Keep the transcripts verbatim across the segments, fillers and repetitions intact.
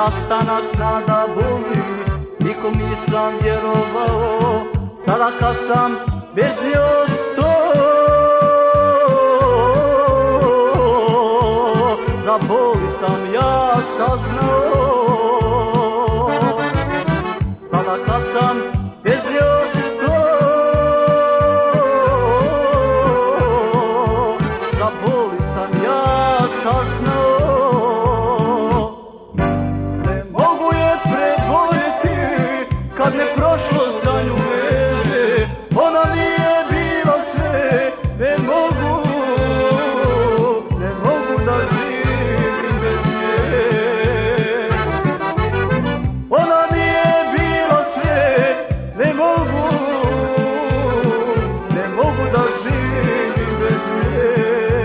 Rastanak zna da boli, nikom nisam vjerovao. Sada kad sam bez nje ostao, za boli sam ja saznao. Sada kad sam bez nje ostao, za boli sam ja saznao. Ne mogu je preboljeti kad ne prošlo za nju vreme. Ona nije bila sve, ne mogu, ne mogu da živim bez nje. Ona nije bila sve, ne mogu, ne mogu da živim bez nje.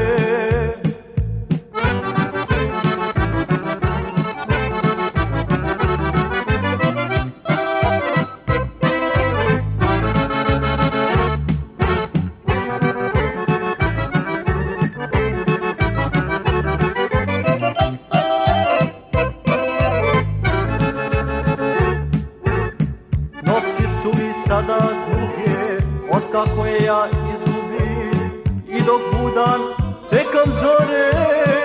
Noći su mi sada duge, otkako je ja izgubim, i dok budan čekam zore.